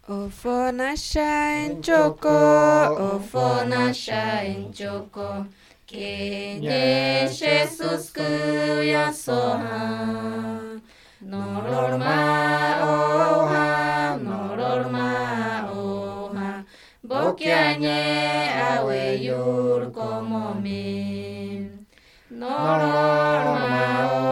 Ofo nasha enchoko, ofo nasha enchoko, kenye Jesus kuya soha, nororma oha, bokianye awe yur como me, nororma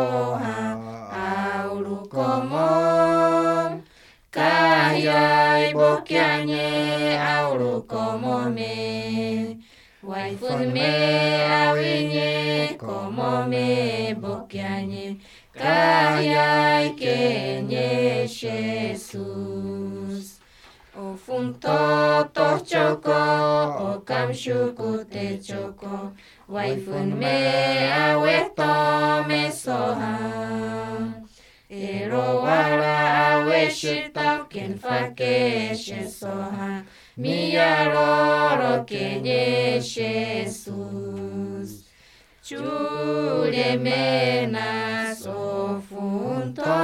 oha, auru como Kayay bokianye auru como me, waifun me awinye como me bokianye, kayay kenye Jesus. Ofun toto choko, okam shukute choko, waifun me aweto me soha. Ero wala awe shita ken fake shesoha miyaroro kenye Jesus chule mena sofunto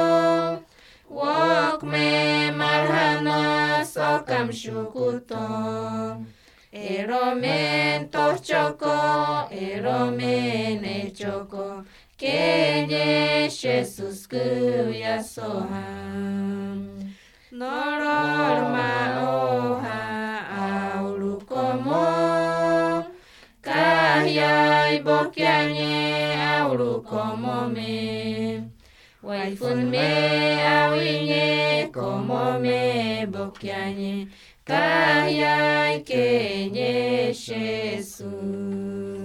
wok me marhana sokam shukuto ero men choko ero men choko Kenye Jesus kuya soham Nororma oha aulu como Kahyay bokyanye aulu como me Waifun me awinye como me bokyanye Kahyay kenye Jesus